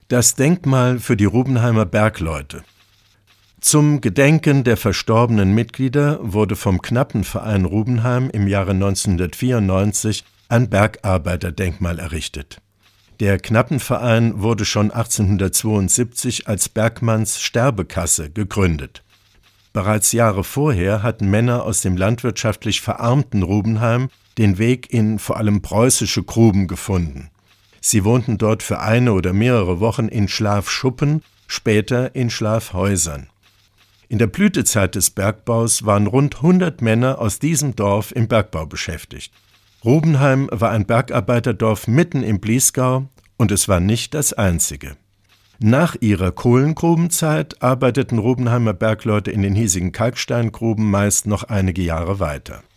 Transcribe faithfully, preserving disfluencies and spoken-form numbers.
Das Denkmal für die Rubenheimer Bergleute. Zum Gedenken der verstorbenen Mitglieder wurde vom Knappenverein Rubenheim im Jahre neunzehnhundertvierundneunzig ein Bergarbeiterdenkmal errichtet. Der Knappenverein wurde schon achtzehnhundertzweiundsiebzig als Bergmanns Sterbekasse gegründet. Bereits Jahre vorher hatten Männer aus dem landwirtschaftlich verarmten Rubenheim den Weg in vor allem preußische Gruben gefunden. Sie wohnten dort für eine oder mehrere Wochen in Schlafschuppen, später in Schlafhäusern. In der Blütezeit des Bergbaus waren rund hundert Männer aus diesem Dorf im Bergbau beschäftigt. Rubenheim war ein Bergarbeiterdorf mitten im Bliesgau und es war nicht das einzige. Nach ihrer Kohlengrubenzeit arbeiteten Rubenheimer Bergleute in den hiesigen Kalksteingruben meist noch einige Jahre weiter.